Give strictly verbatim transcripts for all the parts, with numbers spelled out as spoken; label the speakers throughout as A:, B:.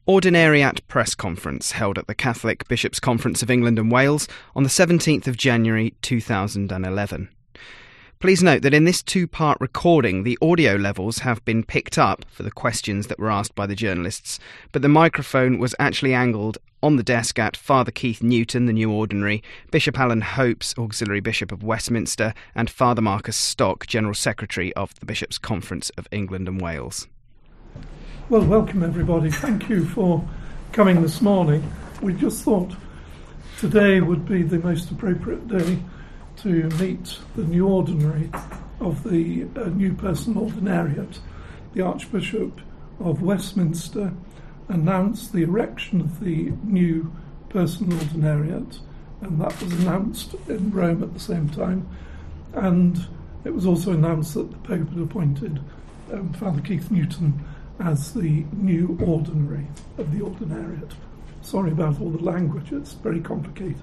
A: Ordinariate press conference held at the Catholic Bishops' Conference of England and Wales on the seventeenth of January two thousand eleven. Please note that in this two-part recording, the audio levels have been picked up for the questions that were asked by the journalists, but the microphone was actually angled on the desk at Father Keith Newton, the new ordinary, Bishop Alan Hopes, Auxiliary Bishop of Westminster, and Father Marcus Stock, General Secretary of the Bishops' Conference of England and Wales.
B: Well, welcome everybody. Thank you for coming this morning. We just thought today would be the most appropriate day to meet the new ordinary of the uh, new personal ordinariate. The Archbishop of Westminster announced the erection of the new personal ordinariate, and that was announced in Rome at the same time. And it was also announced that the Pope had appointed um, Father Keith Newton as the new ordinary of the ordinariate. Sorry about all the language, it's very complicated.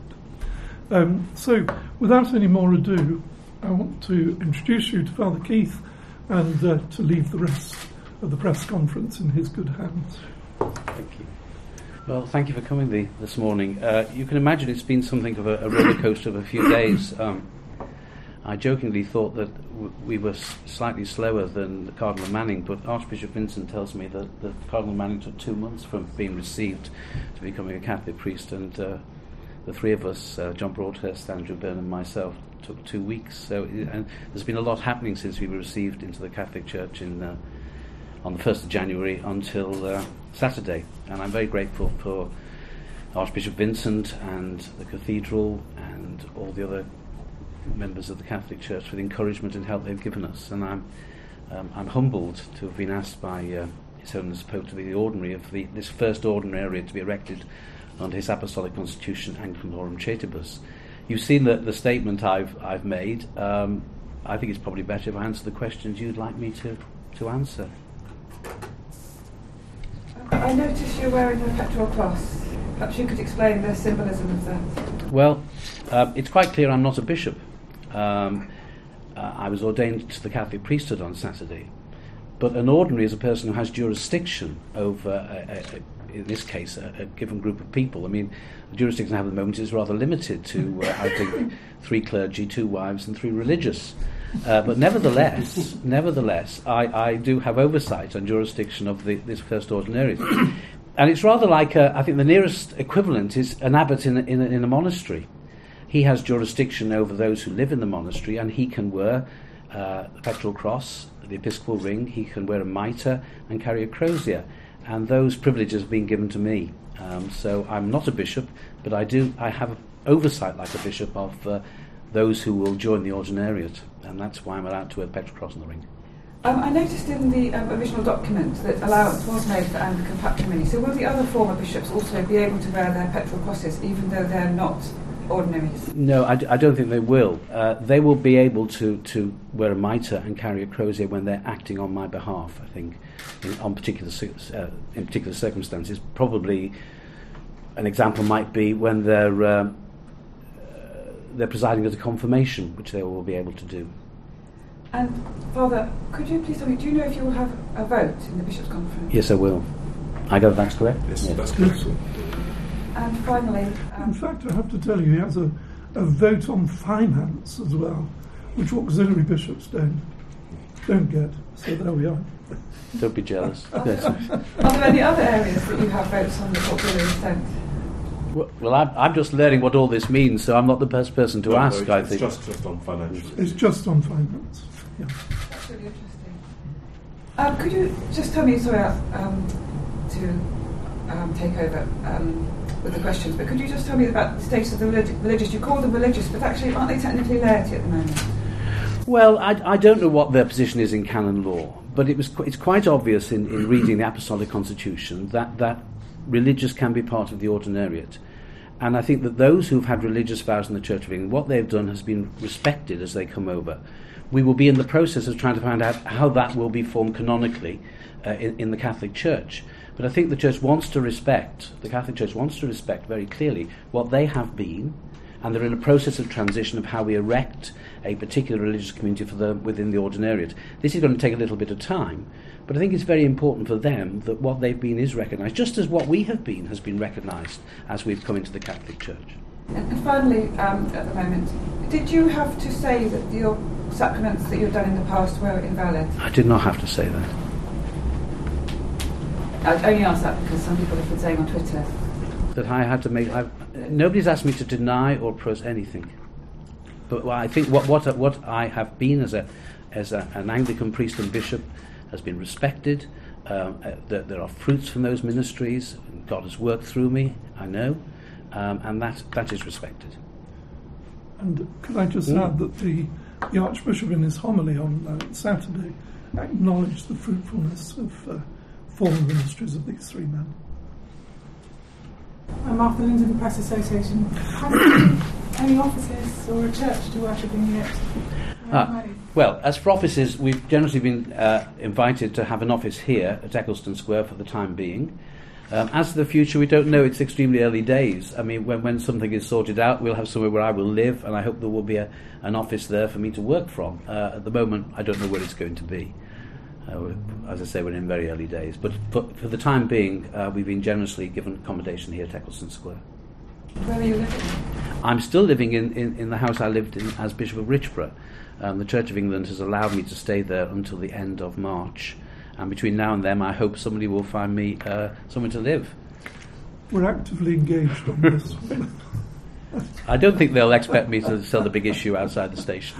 B: Um, so, without any more ado, I want to introduce you to Father Keith and uh, to leave the rest of the press conference in his good hands.
C: Thank you. Well, thank you for coming the, this morning. Uh, you can imagine it's been something of a, a roller coaster of a few days. Um, I jokingly thought that w- we were s- slightly slower than Cardinal Manning, but Archbishop Vincent tells me that, that Cardinal Manning took two months from being received to becoming a Catholic priest, and uh, the three of us, uh, John Broadhurst, Andrew Byrne and myself, took two weeks. So, and there's been a lot happening since we were received into the Catholic Church in uh, on the first of January until uh, Saturday. And I'm very grateful for Archbishop Vincent and the Cathedral and all the other members of the Catholic Church for the encouragement and help they've given us. And I'm um, I'm humbled to have been asked by uh, His Holiness Pope to be the ordinary of the, this first ordinariate to be erected under his Apostolic Constitution, Anglicanorum Cetibus. You've seen the, the statement I've I've made. Um, I think it's probably better if I answer the questions you'd like me to, to answer.
D: I noticed you're wearing a pectoral cross. Perhaps you could explain the symbolism of that.
C: Well, uh, it's quite clear I'm not a bishop. Um, uh, I was ordained to the Catholic priesthood on Saturday, but an ordinary is a person who has jurisdiction over, a, a, a, in this case, a, a given group of people. I mean, the jurisdiction I have at the moment is rather limited to, uh, I think, three clergy, two wives, and three religious. Uh, but nevertheless, nevertheless, I, I do have oversight on jurisdiction of the, this first ordinariate. And it's rather like, a, I think the nearest equivalent is an abbot in a, in a, in a monastery. He has jurisdiction over those who live in the monastery, and he can wear uh, the pectoral cross, the episcopal ring, he can wear a mitre and carry a crozier. And those privileges have been given to me. Um, so I'm not a bishop, but I do. I have oversight like a bishop of uh, those who will join the ordinariate, and that's why I'm allowed to wear the pectoral cross on the ring.
D: Um, I noticed in the um, original document that allowance was made for Anglican patrimony. So will the other former bishops also be able to wear their pectoral crosses, even though they're not ordinaries?
C: No, I, d- I don't think they will. Uh, they will be able to, to wear a mitre and carry a crozier when they're acting on my behalf, I think, in, on particular, uh, in particular circumstances. Probably an example might be when they're, uh, uh, they're presiding at a confirmation, which they will be able to do.
D: And, Father, could you please tell me, do you know if you will have a vote in the Bishops' Conference?
C: Yes, I will. I got that's correct?
E: Yes,
C: yes.
E: that's correct.
D: And finally... Um,
B: In fact, I have to tell you, he has a, a vote on finance as well, which auxiliary bishops don't, don't get. So there we are.
C: Don't be jealous.
D: Are there, are there any other areas that you have votes on that auxiliaries don't?
C: Well, well I'm, I'm just learning what all this means, so I'm not the best person to
E: no,
C: ask,
E: no,
C: I
E: it's
C: think.
E: Just, just on financial.
B: It's just on finance. Yeah.
D: That's really interesting. Um, could you just tell me, sorry um, to um, take over um, with the questions, but could you just tell me about the status of the relig- religious? You call them religious, but actually aren't they technically laity at the moment?
C: Well, I, I don't know what their position is in canon law, but it was qu- it's quite obvious in, in reading the Apostolic Constitution that, that religious can be part of the ordinariate. And I think that those who've had religious vows in the Church of England, what they've done has been respected as they come over. We will be in the process of trying to find out how that will be formed canonically uh, in, in the Catholic Church. But I think the Church wants to respect, the Catholic Church wants to respect very clearly what they have been and they're in a process of transition of how we erect a particular religious community for them within the ordinariate. This is going to take a little bit of time, but I think it's very important for them that what they've been is recognised, just as what we have been has been recognised as we've come into the Catholic Church.
D: And finally, um, at the moment, did you have to say that your sacraments that you've done in the past were invalid?
C: I did not have to say that.
D: I only ask that because some people have been saying on Twitter
C: that I had to make. I've, nobody's asked me to deny or oppose anything. But well, I think what what what I have been as a as a, an Anglican priest and bishop has been respected. Um, uh, there, there are fruits from those ministries. God has worked through me, I know, um, and that that is respected.
B: And could I just
C: Mm.
B: add that the, the Archbishop in his homily on uh, Saturday acknowledged the fruitfulness of uh, former ministries of these three men.
E: I'm Martha Linden, the Press Association. Have you any offices or a church to worship in yet?
C: Ah, well, as for offices, we've generously been uh, invited to have an office here at Eccleston Square for the time being. Um, as to the future, we don't know. It's extremely early days. I mean, when, when something is sorted out, we'll have somewhere where I will live, and I hope there will be a, an office there for me to work from. Uh, at the moment, I don't know where it's going to be. Uh, as I say, we're in very early days. But for, for the time being, uh, we've been generously given accommodation here at Eccleston Square.
D: Where are you living?
C: I'm still living in, in, in the house I lived in as Bishop of Richborough. Um, the Church of England has allowed me to stay there until the end of March. And between now and then, I hope somebody will find me uh, somewhere to live.
B: We're actively engaged on this.
C: I don't think they'll expect me to sell the big issue outside the station.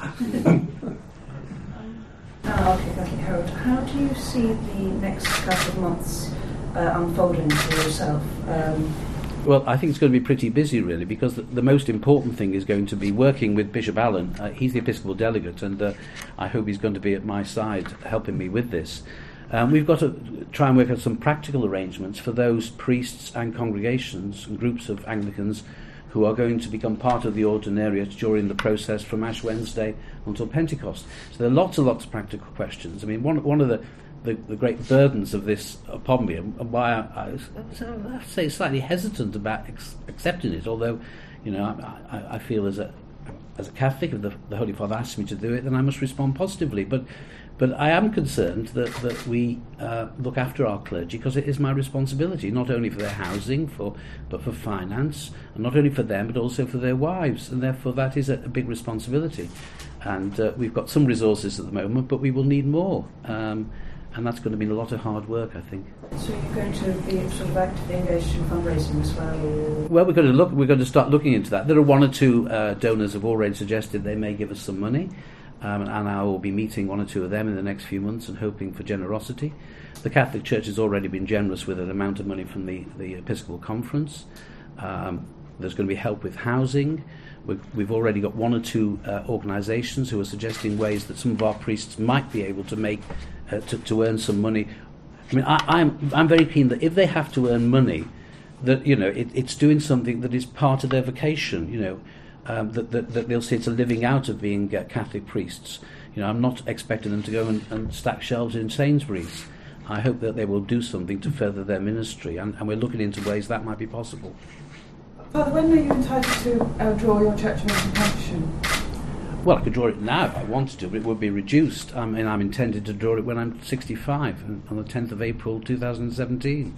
F: Oh, okay, thank you, Harold. How do you see the next couple of months uh, unfolding for yourself? Um,
C: Well, I think it's going to be pretty busy, really, because the, the most important thing is going to be working with Bishop Allen. Uh, he's the Episcopal delegate, and uh, I hope he's going to be at my side helping me with this. Um, we've got to try and work out some practical arrangements for those priests and congregations and groups of Anglicans who are going to become part of the ordinariate during the process from Ash Wednesday until Pentecost. So there are lots and lots of practical questions. I mean, one, one of the The, the great burdens of this upon me, and why I, I, I have to say slightly hesitant about ex- accepting it. Although, you know, I, I, I feel as a as a Catholic, if the, the Holy Father asks me to do it, then I must respond positively. But but I am concerned that that we uh, look after our clergy, because it is my responsibility, not only for their housing, for but for finance, and not only for them but also for their wives, and therefore that is a, a big responsibility. And uh, we've got some resources at the moment, but we will need more. Um, And that's going to mean a lot of hard work, I think.
F: so you're going to be sort of actively engaged in fundraising as well? Or?
C: Well, we're going to look. We're going to start looking into that. There are one or two uh, donors have already suggested they may give us some money, um, and I will be meeting one or two of them in the next few months and hoping for generosity. The Catholic Church has already been generous with an amount of money from the, the Episcopal Conference. Um, there's going to be help with housing. We've, we've already got one or two uh, organisations who are suggesting ways that some of our priests might be able to make uh, to, to earn some money. I mean, I, I'm I'm very keen that if they have to earn money, that you know it, it's doing something that is part of their vocation. You know, um, that, that that they'll say it's a living out of being uh, Catholic priests. You know, I'm not expecting them to go and, and stack shelves in Sainsbury's. I hope that they will do something to further their ministry, and, and we're looking into ways that might be possible.
D: Father, when are you entitled to uh, draw your church mission pension?
C: Well, I could draw it now if I wanted to, but it would be reduced. I mean, I'm intended to draw it when I'm sixty-five, on the tenth of April two thousand seventeen.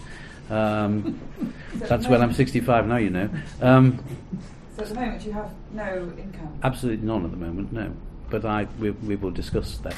C: Um, that's when I'm sixty-five now, you know. Um,
D: So at the moment you have no income?
C: absolutely none at the moment, no. But I we, we will discuss that.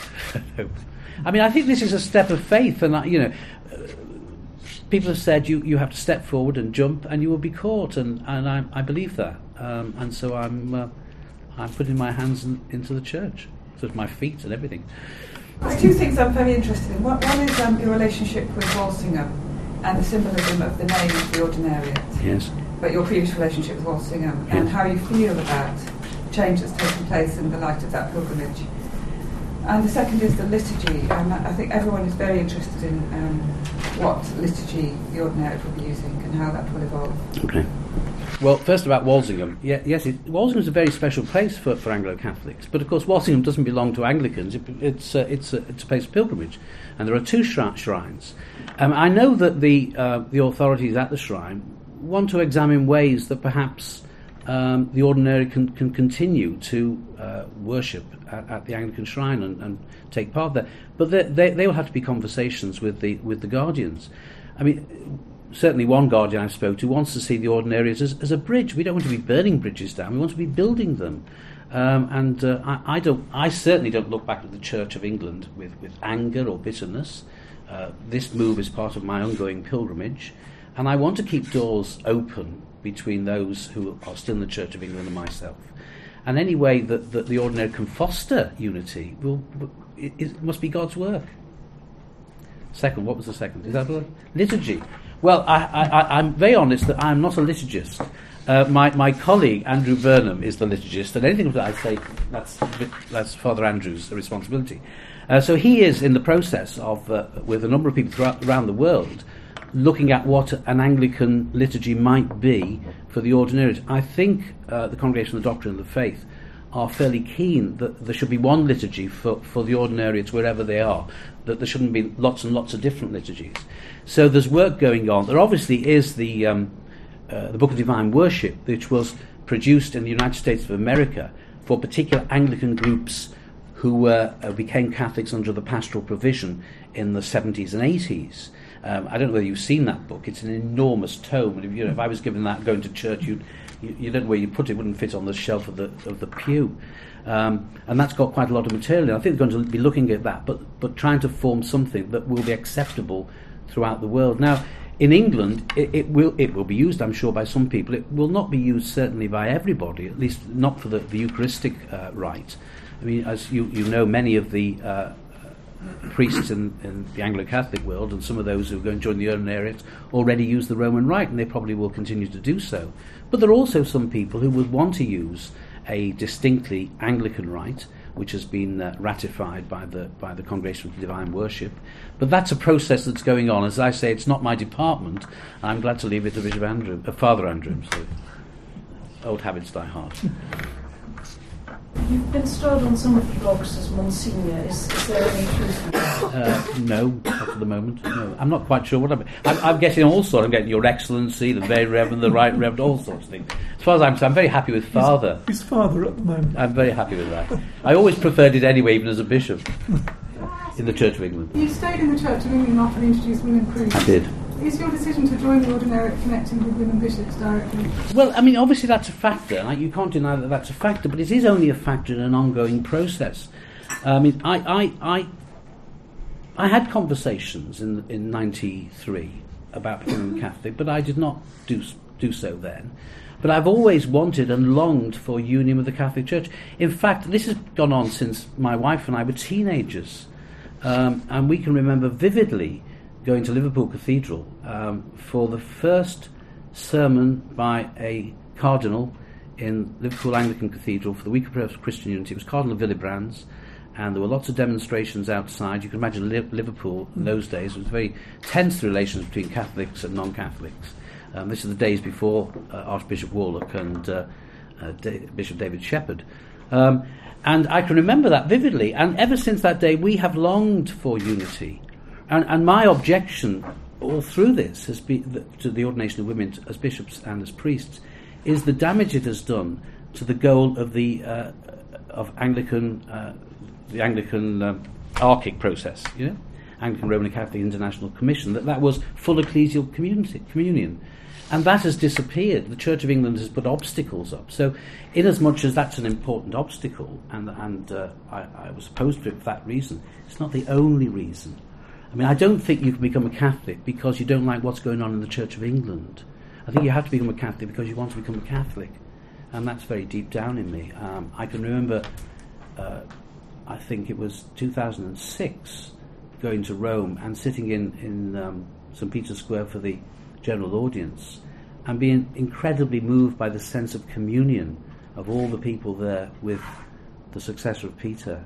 C: I mean, I think this is a step of faith, and I, you know, uh, people have said you, you have to step forward and jump, and you will be caught, and, and I, I believe that, um, and so I'm uh, I'm putting my hands in, into the church, so it's my feet and everything.
D: There's two things I'm very interested in. One, one is um, your relationship with Walsingham and the symbolism of the name of the ordinariate.
C: Yes.
D: But your previous relationship with Walsingham,
C: Yes.
D: and how you feel about change that's taken place in the light of that pilgrimage. And the second is the liturgy. Um, I think everyone is very interested in um, what liturgy the ordinariate will be using and how that will evolve.
C: Okay. Well, first about Walsingham. Yeah, yes, it, Walsingham is a very special place for, for Anglo-Catholics, but of course Walsingham doesn't belong to Anglicans. It, it's uh, it's a, it's a place of pilgrimage, and there are two shri- shrines. Um, I know that the uh, the authorities at the shrine want to examine ways that perhaps um, the ordinary can, can continue to uh, worship at, at the Anglican shrine and, and take part there. But they, they, they will have to be conversations with the with the guardians. I mean, certainly one guardian I spoke to wants to see the ordinarians as, as a bridge. We don't want to be burning bridges down. We want to be building them. Um, and uh, I, I don't. I certainly don't look back at the Church of England with, with anger or bitterness. Uh, this move is part of my ongoing pilgrimage, and I want to keep doors open between those who are still in the Church of England and myself. And any way that, that the ordinary can foster unity will it, it must be God's work. Second, what was the second? Is that a liturgy? Well, I, I, I'm very honest that I'm not a liturgist. Uh, my, my colleague, Andrew Burnham, is the liturgist, and anything that I say, that's, that's Father Andrew's responsibility. Uh, so he is in the process of, uh, with a number of people throughout, around the world, looking at what an Anglican liturgy might be for the ordinaries. I think uh, the Congregation of the Doctrine of the Faith are fairly keen that there should be one liturgy for, for the ordinariates wherever they are, that there shouldn't be lots and lots of different liturgies. So there's work going on. There obviously is the... Um, Uh, the Book of Divine Worship, which was produced in the United States of America for particular Anglican groups who uh, uh, became Catholics under the pastoral provision in the seventies and eighties. Um, I don't know whether you've seen that book. It's an enormous tome, and if, you know, if I was given that going to church, you'd, you you don't know where you put it. It wouldn't fit on the shelf of the of the pew. Um, and that's got quite a lot of material. I think they're going to be looking at that, but but trying to form something that will be acceptable throughout the world. Now, in England, it, it will it will be used, I'm sure, by some people. It will not be used certainly by everybody, at least not for the, the Eucharistic uh, rite. I mean, as you, you know, many of the uh, priests in, in the Anglo-Catholic world, and some of those who are going to join the ordinariates, already use the Roman rite, and they probably will continue to do so. But there are also some people who would want to use a distinctly Anglican rite, which has been uh, ratified by the by the Congregation for Divine Worship. But that's a process that's going on. As I say, it's not my department. I'm glad to leave it to Bishop Andrew, uh, Father Andrew. So old habits die hard.
F: You've been styled on some of the blogs as Monsignor. Is, is there any truth in that?
C: Uh, no, not for the moment. No, I'm not quite sure what I'm. I'm, I'm getting all sorts. I'm getting Your Excellency, the Very Reverend, the Right Reverend, all sorts of things. As far as I'm concerned, I'm very happy with Father.
B: He's, he's Father at the moment.
C: I'm very happy with that. I always preferred it anyway, even as a bishop in the Church of England.
E: You stayed in the Church of England after they introduced women priests.
C: I did.
E: Is your decision to join the ordinariate connecting with women bishops directly?
C: Well, I mean, obviously that's a factor. Like, you can't deny that that's a factor, but it is only a factor in an ongoing process. I mean, I I I, I had conversations in in ninety-three about becoming Catholic, but I did not do do so then. But I've always wanted and longed for union with the Catholic Church. In fact, this has gone on since my wife and I were teenagers, um, and we can remember vividly going to Liverpool Cathedral um, for the first sermon by a cardinal in Liverpool Anglican Cathedral for the Week of Christian Unity. It was Cardinal Willibrand's, and there were lots of demonstrations outside. You can imagine Liverpool in those days. It was very tense, the relations between Catholics and non-Catholics. Um, this is the days before uh, Archbishop Warlock and uh, uh, Da- Bishop David Shepherd. Um, and I can remember that vividly, and ever since that day we have longed for unity. And, and my objection all through this has been the, to the ordination of women as bishops and as priests is the damage it has done to the goal of the uh, of Anglican uh, the Anglican um, archic process, you know, Anglican Roman Catholic International Commission, that that was full ecclesial community, communion, and that has disappeared. The Church of England has put obstacles up. So, inasmuch as that's an important obstacle, and and uh, I, I was opposed to it for that reason, it's not the only reason. I mean, I don't think you can become a Catholic because you don't like what's going on in the Church of England. I think you have to become a Catholic because you want to become a Catholic, and that's very deep down in me. Um, I can remember, uh, I think it was two thousand six, going to Rome and sitting in, in um, Saint Peter's Square for the general audience and being incredibly moved by the sense of communion of all the people there with the successor of Peter.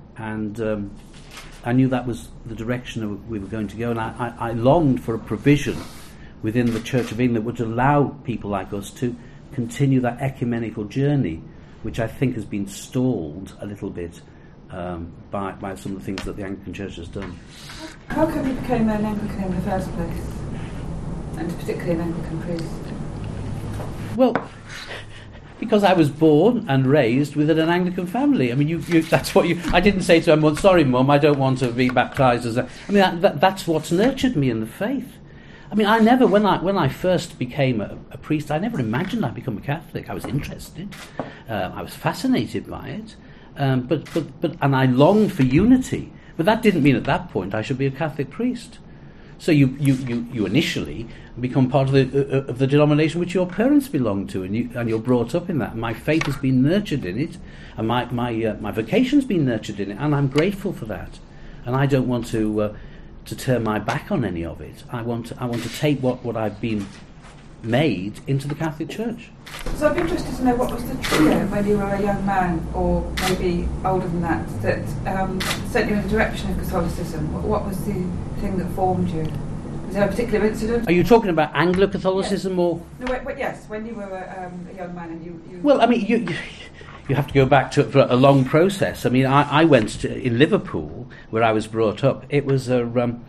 C: And um, I knew that was the direction we were going to go, and I, I, I longed for a provision within the Church of England that would allow people like us to continue that ecumenical journey, which I think has been stalled a little bit um, by, by some of the things that the Anglican Church has done.
D: How come you became an Anglican in the first place, and particularly an Anglican priest?
C: Well, Because I was born and raised within an Anglican family. I mean, you, you, that's what you... I didn't say to him, well, sorry, Mum, I don't want to be baptised as a... I mean, that, that, that's what's nurtured me in the faith. I mean, I never, when I when I first became a, a priest, I never imagined I'd become a Catholic. I was interested. Uh, I was fascinated by it. Um, but, but, but, and I longed for unity. But that didn't mean at that point I should be a Catholic priest. So you, you, you, you initially become part of the uh, of the denomination which your parents belong to, and you and you're brought up in that. My faith has been nurtured in it, and my my uh, my vocation's been nurtured in it, and I'm grateful for that. And I don't want to uh, to turn my back on any of it. I want to, I want to take what, what I've been made into the Catholic Church.
D: So I'm interested to know what was the trigger when you were a young man, or maybe older than that, that um, sent you in the direction of Catholicism. What, what was the thing that formed you? Was there a particular incident?
C: Are you talking about Anglo-Catholicism
D: yes.
C: or...?
D: No, wait, wait, yes, when you were um, a young man and you... you
C: well, I mean, you, you you have to go back to for a long process. I mean, I, I went to, in Liverpool, where I was brought up, it was a... Um,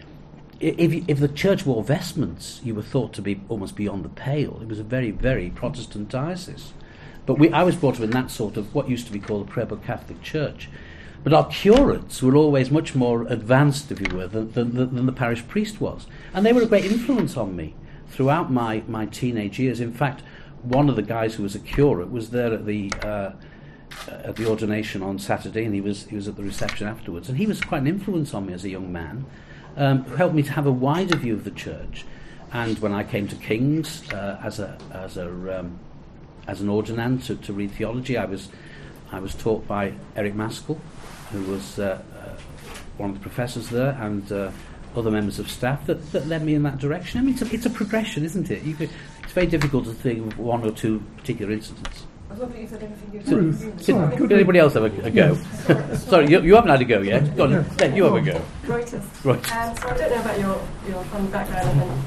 C: If, if the church wore vestments, you were thought to be almost beyond the pale. It was a very, very Protestant diocese. But we, I was brought up in that sort of what used to be called a Prebble Catholic Church. But our curates were always much more advanced, if you were, than, than, than the parish priest was. And they were a great influence on me throughout my, my teenage years. In fact, one of the guys who was a curate was there at the uh, at the ordination on Saturday, and he was he was at the reception afterwards. And he was quite an influence on me as a young man. Um, who helped me to have a wider view of the church. And when I came to King's uh, as a as a um, as an ordinand to, to read theology, I was I was taught by Eric Maskell, who was uh, uh, one of the professors there, and uh, other members of staff that, that led me in that direction. I mean, it's a, it's a progression, isn't it? You could, it's very difficult to think of one or two particular incidents.
D: I was wondering if there's anything you'd
B: So,
D: like to
B: sorry,
C: Did anybody else have a, a go?
B: Yes.
C: Sorry, you, you haven't had a go yet. Go on,
B: Yes.
C: let you have a go.
G: Reuters.
C: Right.
G: Um, so I don't know about your, your family background and,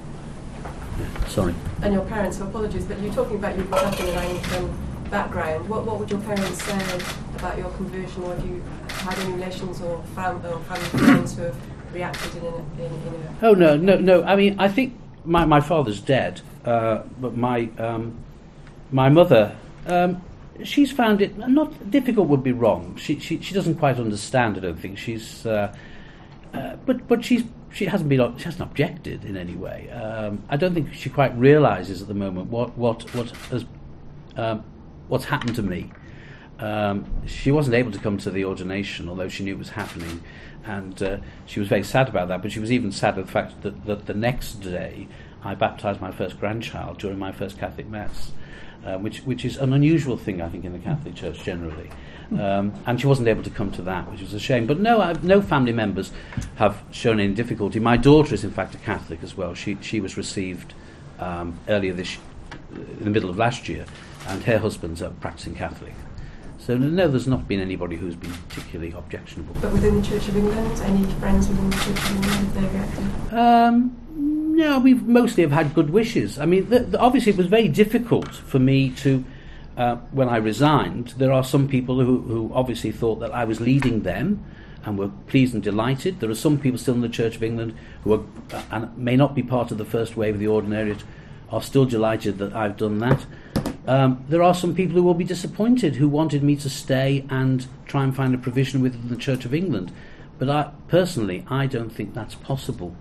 C: Sorry.
G: and your parents, so apologies, but you're talking about you grew up in an Anglican background. What what would your parents say about your conversion, or have you had any relations or, fam- or family friends who have reacted in a... In, in a
C: Oh, no, no, no. I mean, I think my, my father's dead, uh, but my um, my mother... Um, she's found it not difficult would be wrong. She she she doesn't quite understand. I don't think she's, uh, uh, but but she's she hasn't been she hasn't objected in any way. Um, I don't think she quite realises at the moment what what what has um, what's happened to me. Um, she wasn't able to come to the ordination, although she knew it was happening, and uh, she was very sad about that. But she was even sad at the fact that, that the next day I baptised my first grandchild during my first Catholic Mass. Uh, which which is an unusual thing, I think, in the Catholic Church generally. Um, and she wasn't able to come to that, which was a shame. But no, I've, no family members have shown any difficulty. My daughter is, in fact, a Catholic as well. She she was received um, earlier this, in the middle of last year, and her husband's a practicing Catholic. So no, there's not been anybody who's been particularly objectionable.
G: But within the Church of England, any friends within the Church of England, have they reacted?
C: Um, no, we mostly have had good wishes. I mean, the, the, obviously it was very difficult for me to, uh, when I resigned, there are some people who, who obviously thought that I was leading them and were pleased and delighted. There are some people still in the Church of England who are, uh, and may not be part of the first wave of the ordinariate, are still delighted that I've done that. Um, there are some people who will be disappointed, who wanted me to stay and try and find a provision within the Church of England. But I, personally, I don't think that's possible.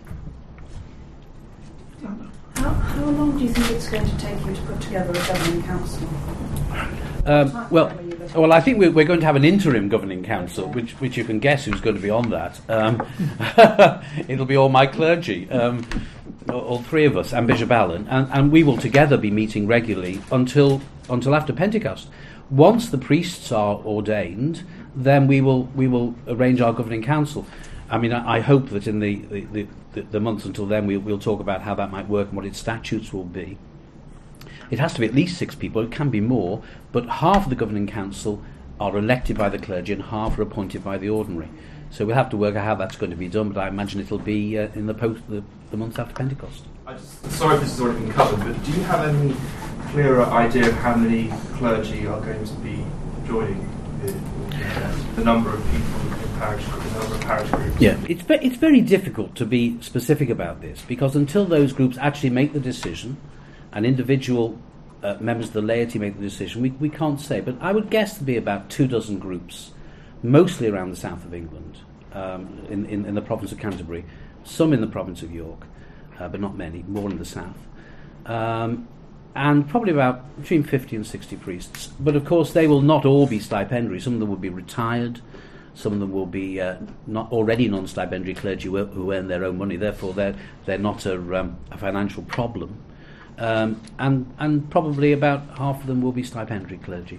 F: How, how long do you think it's going to take you to put together a governing council?
C: Um, well, well, I think we're, we're going to have an interim governing council, which which you can guess who's going to be on that. Um, it'll be all my clergy, um, all, all three of us, and Bishop Allen, and, and we will together be meeting regularly until until after Pentecost. Once the priests are ordained, then we will we will arrange our governing council. I mean, I, I hope that in the, the, the, the months until then we'll, we'll talk about how that might work and what its statutes will be. It has to be at least six people, it can be more, but half of the governing council are elected by the clergy and half are appointed by the ordinary. So we'll have to work out how that's going to be done, but I imagine it'll be uh, in the, post, the, the months after Pentecost.
H: I just, sorry if this has already been covered, but do you have any clearer idea of how many clergy are going to be joining the, the number of people in parish, the number of parish groups?
C: Yeah, it's ve- it's very difficult to be specific about this, because until those groups actually make the decision, and individual uh, members of the laity make the decision, we, we can't say. But I would guess there'd be about two dozen groups, mostly around the south of England, um, in, in, in the province of Canterbury, some in the province of York, uh, but not many, more in the south. Um, and probably about between fifty and sixty priests. But of course they will not all be stipendiary. Some of them will be retired, some of them will be uh, not already non-stipendiary clergy who, who earn their own money, therefore they're, they're not a, um, a financial problem. Um, and, and probably about half of them will be stipendiary clergy.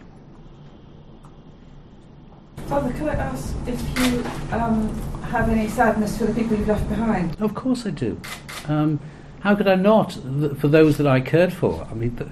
D: Father, can I ask if you um, have any sadness for the people you've left behind?
C: Of course I do. Um, how could I not, th- for those that I cared for? I mean, the,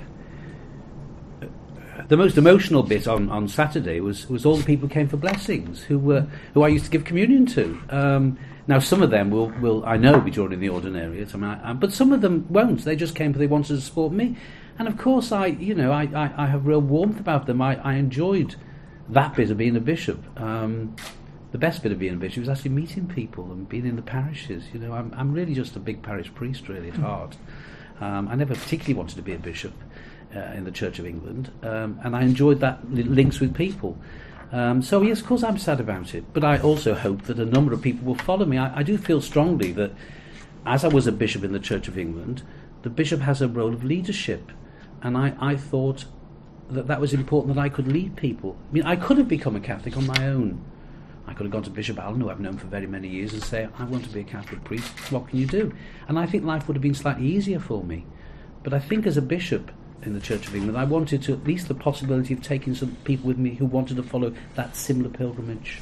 C: the most emotional bit on, on Saturday was, was all the people who came for blessings, who were who I used to give communion to. Um, now, some of them will, will I know, be joining the ordinariate, I mean, I, I, but some of them won't. They just came because they wanted to support me. And of course, I, you know, I, I, I have real warmth about them. I, I enjoyed that bit of being a bishop. Um, the best bit of being a bishop was actually meeting people and being in the parishes. You know, I'm, I'm really just a big parish priest, really, at heart. Um, I never particularly wanted to be a bishop uh, in the Church of England, um, and I enjoyed that li- links with people. Um, so yes, of course, I'm sad about it, but I also hope that a number of people will follow me. I, I do feel strongly that, as I was a bishop in the Church of England, the bishop has a role of leadership, and I, I thought that that was important, that I could lead people. I mean, I could have become a Catholic on my own. I could have gone to Bishop Allen, who I've known for very many years, and say, I want to be a Catholic priest, what can you do? And I think life would have been slightly easier for me. But I think as a bishop in the Church of England, I wanted to at least the possibility of taking some people with me who wanted to follow that similar pilgrimage.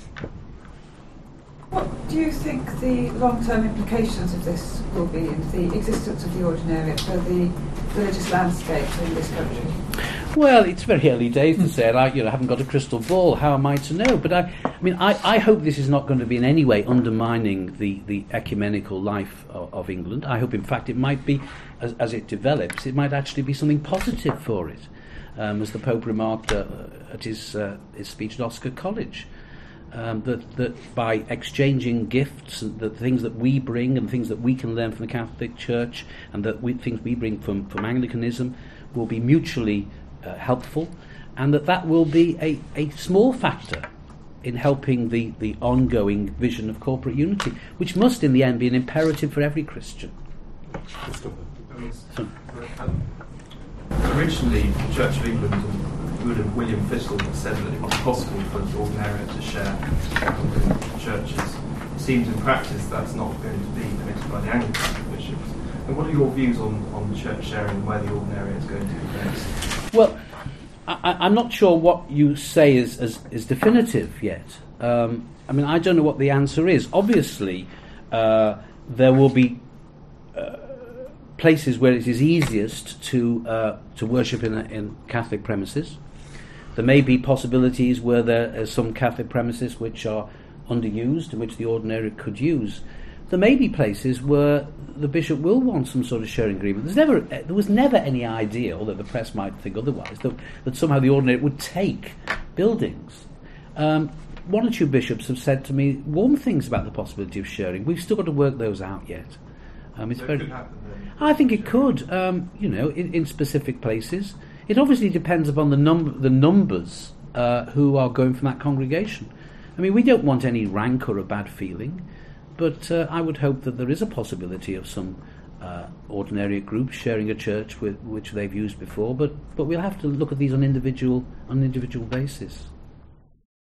D: What do you think the long-term implications of this will be in the existence of the ordinariate for the religious landscape in this country?
C: Well, it's very early days to say it. I you know, haven't got a crystal ball. How am I to know? But I, I mean, I, I hope this is not going to be in any way undermining the, the ecumenical life of, of England. I hope, in fact, it might be, as, as it develops, it might actually be something positive for it. Um, as the Pope remarked uh, at his, uh, his speech at Oscar College, um, that, that by exchanging gifts, and the things that we bring and things that we can learn from the Catholic Church and the we, things we bring from, from Anglicanism will be mutually Uh, helpful, and that that will be a, a small factor in helping the, the ongoing vision of corporate unity, which must in the end be an imperative for every Christian.
H: So, um, originally, the Church of England and William, William Thistle said that it was possible for the ordinariate to share with churches. It seems in practice that's not going to be permitted by the Anglican bishops. And what are your views on, on church sharing and where the ordinariate is going to be based?
C: Well, I, I'm not sure what you say is, is, is definitive yet. Um, I mean, I don't know what the answer is. Obviously, uh, there will be uh, places where it is easiest to uh, to worship in, a, in Catholic premises. There may be possibilities where there are some Catholic premises which are underused and which the ordinariate could use. There may be places where the bishop will want some sort of sharing agreement. There's never, there was never any idea, although the press might think otherwise, that, that somehow the ordinariate would take buildings. Um, one or two bishops have said to me warm things about the possibility of sharing. We've still got to work those out yet. Um, it's
H: so
C: very.
H: It could happen, then.
C: I think it could. Um, you know, in, in specific places. It obviously depends upon the number, the numbers uh, who are going from that congregation. I mean, we don't want any rancour or bad feeling. But uh, I would hope that there is a possibility of some uh, ordinariate groups sharing a church with which they've used before. But but we'll have to look at these on individual on an individual basis.